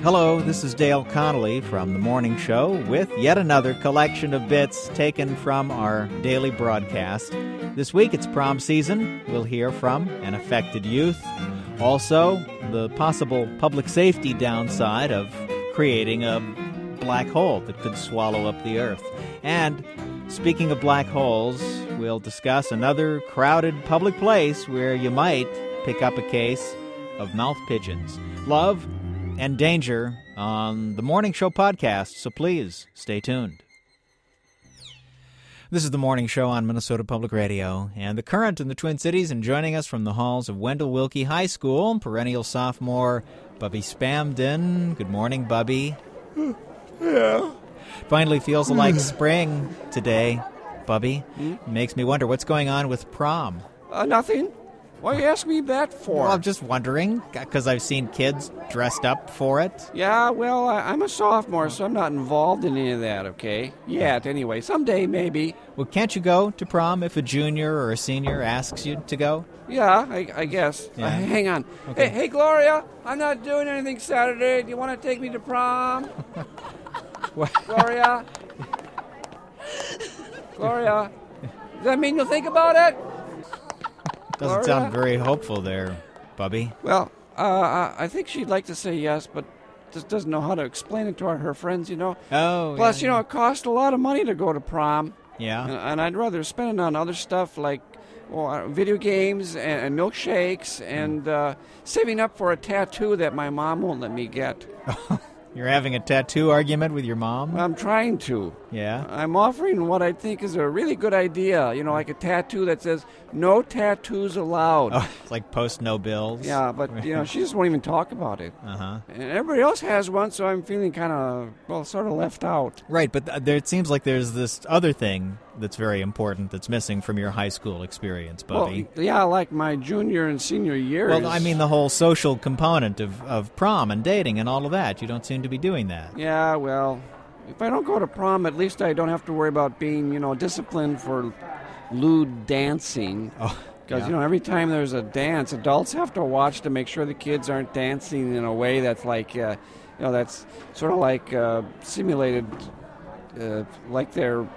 Hello, this is Dale Connolly from The Morning Show with yet another collection of bits taken from our daily broadcast. This week it's prom season. We'll hear from an affected youth. Also, the possible public safety downside of creating a black hole that could swallow up the Earth. And speaking of black holes, we'll discuss another crowded public place where you might pick up a case of mouth pigeons. Love and danger on the Morning Show podcast, so please stay tuned. This is the Morning Show on Minnesota Public Radio, and the current in the Twin Cities, and joining us from the halls of Wendell Willkie High School, perennial sophomore Bubby Spamden. Good morning, Bubby. Yeah. Finally feels like spring today, Bubby. Makes me wonder what's going on with prom. Nothing. Why you ask me that for? Well, I'm just wondering, because I've seen kids dressed up for it. Yeah, well, I'm a sophomore, so I'm not involved in any of that, okay? Yet, anyway. Someday, maybe. Well, can't you go to prom if a junior or a senior asks you to go? Yeah, I guess. Yeah. Hang on. Okay. Hey, Gloria, I'm not doing anything Saturday. Do you want to take me to prom? What? Gloria? Gloria? Does that mean you'll think about it? Doesn't sound very hopeful there, Bubby. Well, I think she'd like to say yes, but just doesn't know how to explain it to her friends, you know. Oh, Plus, yeah. it costs a lot of money to go to prom. Yeah. And I'd rather spend it on other stuff like video games and milkshakes and saving up for a tattoo that my mom won't let me get. You're having a tattoo argument with your mom? I'm trying to. Yeah? I'm offering what I think is a really good idea, like a tattoo that says, no tattoos allowed. Oh, it's like post no bills? Yeah, but, she just won't even talk about it. Uh-huh. And everybody else has one, so I'm feeling kind of, sort of left out. Right, but it seems like there's this other thing that's very important that's missing from your high school experience, Bubby. Well, yeah, like my junior and senior years. Well, I mean the whole social component of prom and dating and all of that. You don't seem to be doing that. Yeah, well, if I don't go to prom, at least I don't have to worry about being, disciplined for lewd dancing. Oh, Because, yeah. Every time there's a dance, adults have to watch to make sure the kids aren't dancing in a way that's like, that's sort of like simulated, like they're,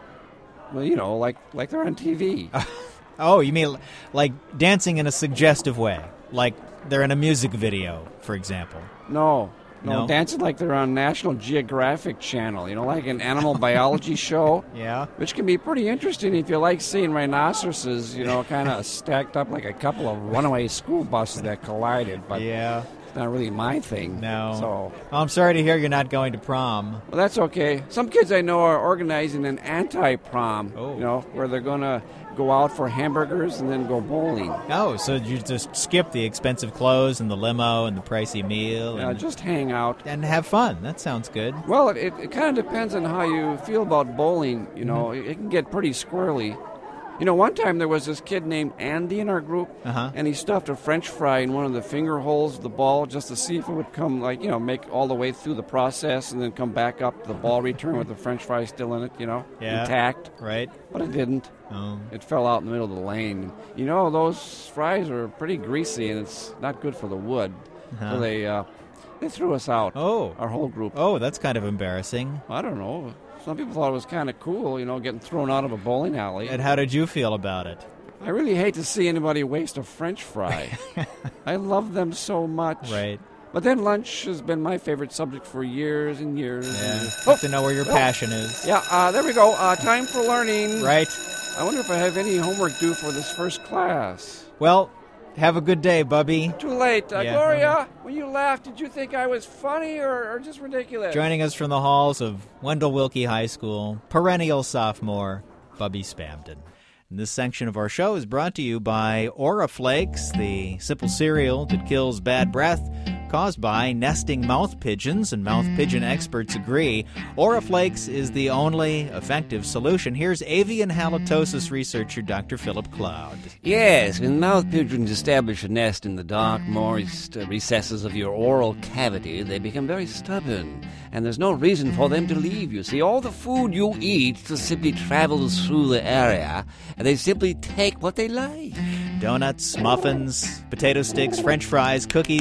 like they're on TV. Oh, you mean like dancing in a suggestive way? Like they're in a music video, for example? No, No? dancing like they're on National Geographic Channel, like an animal biology show. Yeah? Which can be pretty interesting if you like seeing rhinoceroses, kind of stacked up like a couple of runaway school buses that collided. But Yeah. it's not really my thing. No. So, Oh, I'm sorry to hear you're not going to prom. well, that's okay. Some kids I know are organizing an anti-prom, Oh. where they're going to go out for hamburgers and then go bowling. Oh, so you just skip the expensive clothes and the limo and the pricey meal and, Just hang out. and have fun. That sounds good. Well, it kind of depends on how you feel about bowling. Mm-hmm. It can get pretty squirrely. One time there was this kid named Andy in our group, Uh-huh. and he stuffed a French fry in one of the finger holes of the ball just to see if it would come, make all the way through the process and then come back up the ball return with the French fry still in it, Yeah. intact. Right? But it didn't. Oh. It fell out in the middle of the lane. Those fries are pretty greasy, and it's not good for the wood. Uh-huh. So they threw us out, Oh. our whole group. Oh, that's kind of embarrassing. I don't know. Some people thought it was kind of cool, getting thrown out of a bowling alley. And how did you feel about it? I really hate to see anybody waste a French fry. I love them so much. Right. But then lunch has been my favorite subject for years and years. Yeah. And Have to know where your passion is. Yeah, there we go. Time for learning. Right. I wonder if I have any homework due for this first class. Well, have a good day, Bubby. Too late. Yeah. Gloria, when you laughed, did you think I was funny or just ridiculous? Joining us from the halls of Wendell Willkie High School, perennial sophomore Bubby Spamden. And this section of our show is brought to you by Oriflakes, the simple cereal that kills bad breath caused by nesting mouth pigeons, and mouth pigeon experts agree. Oriflakes is the only effective solution. Here's avian halitosis researcher Dr. Philip Cloud. Yes, when mouth pigeons establish a nest in the dark, moist recesses of your oral cavity, they become very stubborn, and there's no reason for them to leave. You see, all the food you eat just simply travels through the area, and they simply take what they like. Donuts, muffins, potato sticks, French fries, cookies,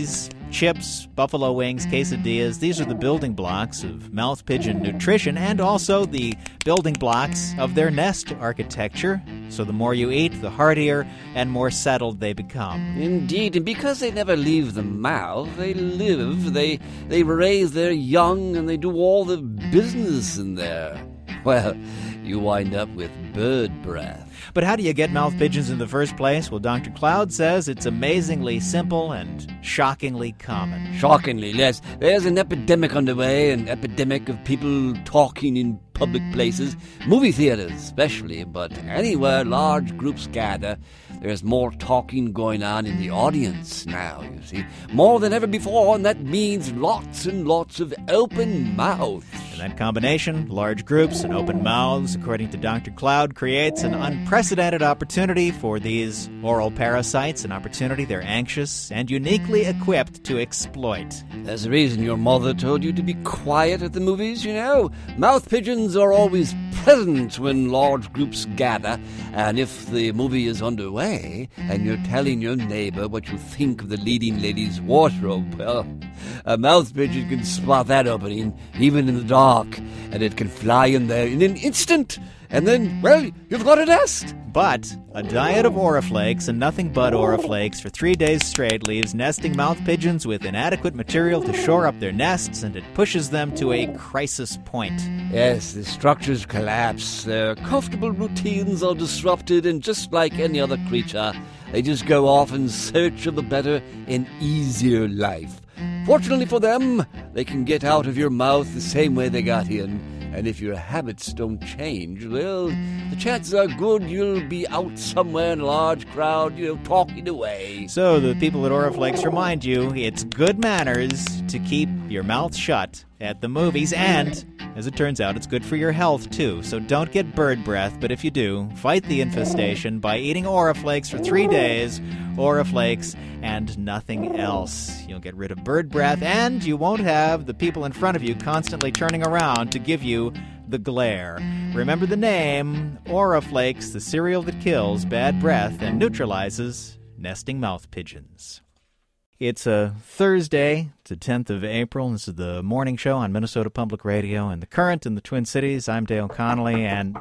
chips, buffalo wings, quesadillas. These are the building blocks of mouth pigeon nutrition and also the building blocks of their nest architecture. So the more you eat, the heartier and more settled they become. Indeed, and because they never leave the mouth, they live, they raise their young, and they do all the business in there. Well, you wind up with bird breath. But how do you get mouth pigeons in the first place? Well, Dr. Cloud says it's amazingly simple and shockingly common. Shockingly, yes. There's an epidemic underway, an epidemic of people talking in public places, movie theaters especially, but anywhere large groups gather, there's more talking going on in the audience now, you see. More than ever before, and that means lots and lots of open mouths. And that combination, large groups and open mouths, according to Dr. Cloud, creates an unprecedented opportunity for these oral parasites, an opportunity they're anxious and uniquely equipped to exploit. There's a reason your mother told you to be quiet at the movies, you know. Mouth pigeons are always present when large groups gather, and if the movie is underway and you're telling your neighbor what you think of the leading lady's wardrobe, well, a mouth pigeon can spot that opening, even in the dark, and it can fly in there in an instant, and then, well, you've got a nest. But a diet of Oriflakes and nothing but Oriflakes for 3 days straight leaves nesting mouth pigeons with inadequate material to shore up their nests, and it pushes them to a crisis point. Yes, the structures collapse, their comfortable routines are disrupted, and just like any other creature, they just go off in search of a better and easier life. Fortunately for them, they can get out of your mouth the same way they got in. And if your habits don't change, well, the chances are good you'll be out somewhere in a large crowd, talking away. So the people at Oriflakes remind you it's good manners to keep your mouth shut at the movies, and, as it turns out, it's good for your health, too. So don't get bird breath, but if you do, fight the infestation by eating Oriflakes for 3 days, Oriflakes and nothing else. You'll get rid of bird breath, and you won't have the people in front of you constantly turning around to give you the glare. Remember the name, Oriflakes, the cereal that kills bad breath and neutralizes nesting mouth pigeons. It's a Thursday, it's the 10th of April. This is the morning show on Minnesota Public Radio and The Current in the Twin Cities. I'm Dale Connolly, and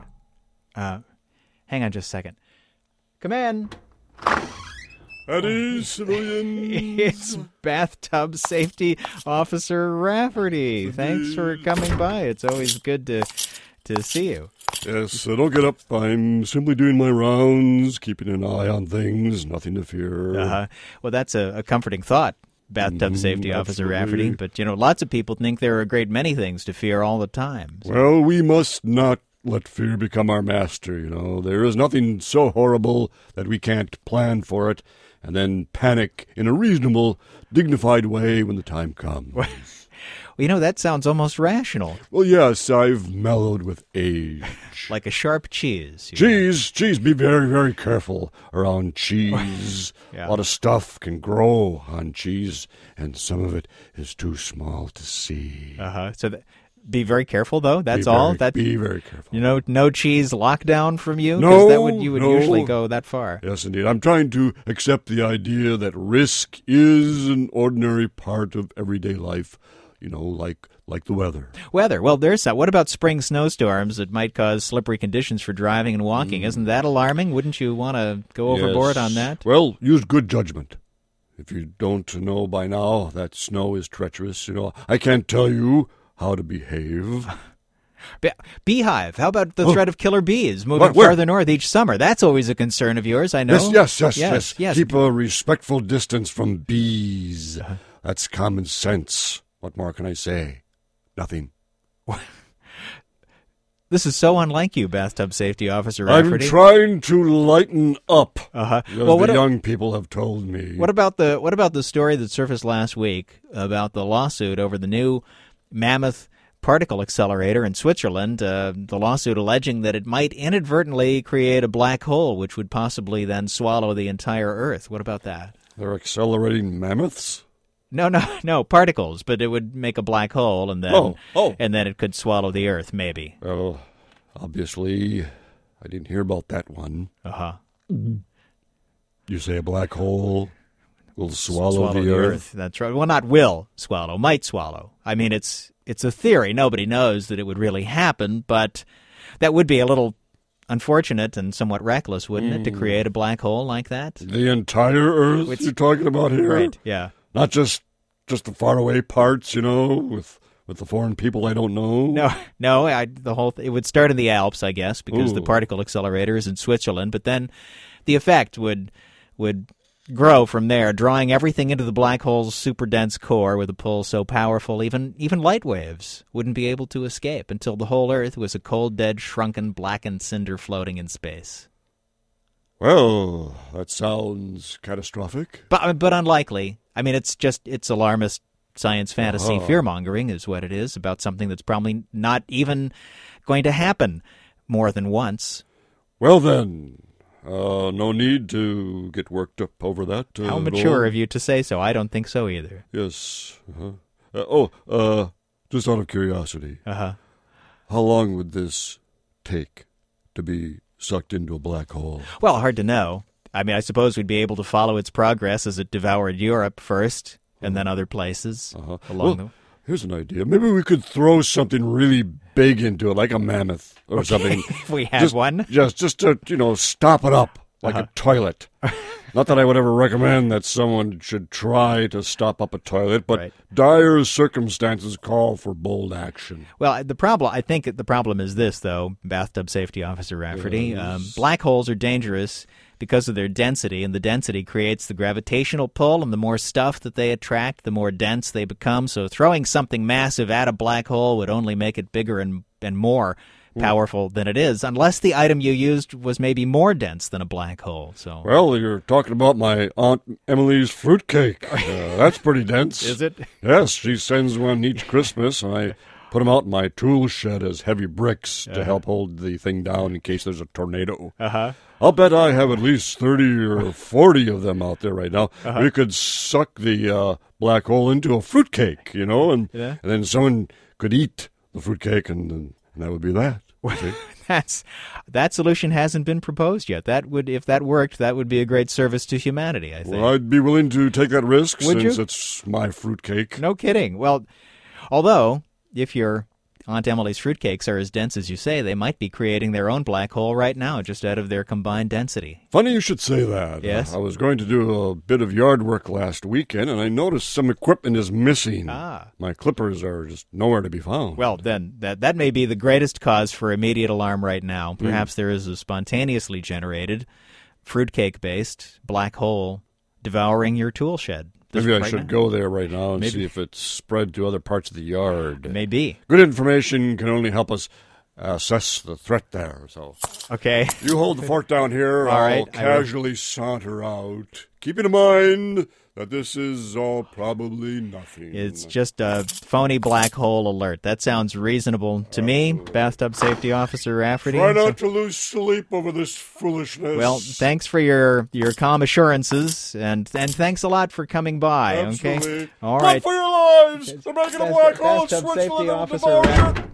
hang on just a second. Come in. Howdy, civilian. It's Bathtub Safety Officer Rafferty. Thanks for coming by. It's always good to see you. Yes, don't get up. I'm simply doing my rounds, keeping an eye on things, nothing to fear. Well, that's a comforting thought, Bathtub Safety Officer Rafferty. But, lots of people think there are a great many things to fear all the time. So. Well, we must not let fear become our master, There is nothing so horrible that we can't plan for it and then panic in a reasonable, dignified way when the time comes. Well, that sounds almost rational. Well, yes, I've mellowed with age. Like a sharp cheese. Cheese, be very, very careful around cheese. Yeah. A lot of stuff can grow on cheese, and some of it is too small to see. So be very careful, though. That's all. Be very careful. No cheese lockdown from you? No, because you would usually go that far. Yes, indeed. I'm trying to accept the idea that risk is an ordinary part of everyday life. Like the weather. Weather. Well, there's that. What about spring snowstorms that might cause slippery conditions for driving and walking? Isn't that alarming? Wouldn't you want to go overboard on that? Well, use good judgment. If you don't know by now that snow is treacherous, I can't tell you how to behave. Beehive. How about the threat of killer bees moving farther north each summer? That's always a concern of yours, I know. Yes. Keep a respectful distance from bees. That's common sense. What more can I say? Nothing. This is so unlike you, Bathtub Safety Officer Rafferty. I'm trying to lighten up. Well, the young people have told me. What about the story that surfaced last week about the lawsuit over the new Mammoth particle accelerator in Switzerland? The lawsuit alleging that it might inadvertently create a black hole, which would possibly then swallow the entire Earth. What about that? They're accelerating mammoths? No, particles, but it would make a black hole, and then and then it could swallow the Earth, maybe. Well, obviously, I didn't hear about that one. Uh-huh. You say a black hole will swallow the earth. That's right. Well, not will swallow, might swallow. I mean, it's a theory. Nobody knows that it would really happen, but that would be a little unfortunate and somewhat reckless, wouldn't it, to create a black hole like that? The entire Earth you're talking about here? Right, yeah. Not just the faraway parts, with the foreign people I don't know? No, it would start in the Alps, I guess, because the particle accelerator is in Switzerland, but then the effect would grow from there, drawing everything into the black hole's super dense core with a pull so powerful even light waves wouldn't be able to escape until the whole Earth was a cold, dead, shrunken, blackened cinder floating in space. Well, that sounds catastrophic. But unlikely. I mean, it's alarmist science fantasy fear-mongering is what it is about something that's probably not even going to happen more than once. Well then, no need to get worked up over that. How mature of you to say so. I don't think so either. Yes. Just out of curiosity. Uh-huh. How long would this take to be sucked into a black hole? Well, hard to know. I mean, I suppose we'd be able to follow its progress as it devoured Europe first, and then other places along the way. Here's an idea. Maybe we could throw something really big into it, like a mammoth or something. If we had one. Just to, stop it up like a toilet. Not that I would ever recommend that someone should try to stop up a toilet, but dire circumstances call for bold action. Well, I think the problem is this, though, Bathtub Safety Officer Rafferty. Yes. Black holes are dangerous because of their density, and the density creates the gravitational pull, and the more stuff that they attract, the more dense they become. So throwing something massive at a black hole would only make it bigger and more powerful than it is, unless the item you used was maybe more dense than a black hole. So, well, you're talking about my Aunt Emily's fruitcake. That's pretty dense. Is it? Yes, she sends one each Christmas, and I put them out in my tool shed as heavy bricks to help hold the thing down in case there's a tornado. I'll bet I have at least 30 or 40 of them out there right now. We could suck the black hole into a fruitcake, and then someone could eat the fruitcake, and that would be that. That solution hasn't been proposed yet. If that worked, that would be a great service to humanity, I think. Well, I'd be willing to take that risk Would since you? it's my fruitcake. No kidding. Well, although, if your Aunt Emily's fruitcakes are as dense as you say, they might be creating their own black hole right now, just out of their combined density. Funny you should say that. Yes? I was going to do a bit of yard work last weekend, and I noticed some equipment is missing. My clippers are just nowhere to be found. Well, then, that may be the greatest cause for immediate alarm right now. Perhaps there is a spontaneously generated, fruitcake-based black hole devouring your tool shed. Maybe I should go there right now and see if it's spread to other parts of the yard. Maybe. Good information can only help us assess the threat there. So, okay. You hold the fort down here. All right, I'll casually saunter out, keeping in mind that this is all probably nothing. It's just a phony black hole alert. That sounds reasonable to me, Bathtub Safety Officer Rafferty. Try not to lose sleep over this foolishness. Well, thanks for your calm assurances, and thanks a lot for coming by. Absolutely. Okay, all right. Not for your lives. They're making a black hole in Switzerland.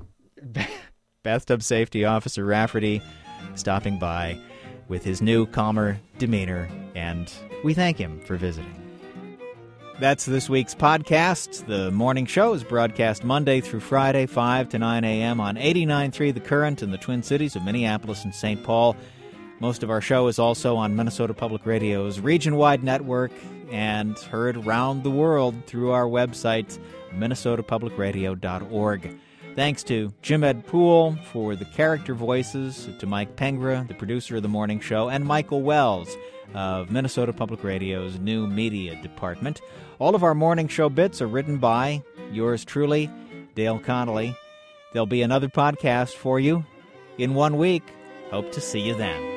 Bathtub Safety Officer Rafferty stopping by with his new calmer demeanor, and we thank him for visiting. That's this week's podcast. The morning show is broadcast Monday through Friday, 5 to 9 a.m. on 89.3 The Current in the Twin Cities of Minneapolis and St. Paul. Most of our show is also on Minnesota Public Radio's region-wide network and heard around the world through our website, minnesotapublicradio.org. Thanks to Jim Ed Poole for the character voices, to Mike Pengra, the producer of the morning show, and Michael Wells of Minnesota Public Radio's new media department. All of our morning show bits are written by yours truly, Dale Connolly. There'll be another podcast for you in 1 week. Hope to see you then.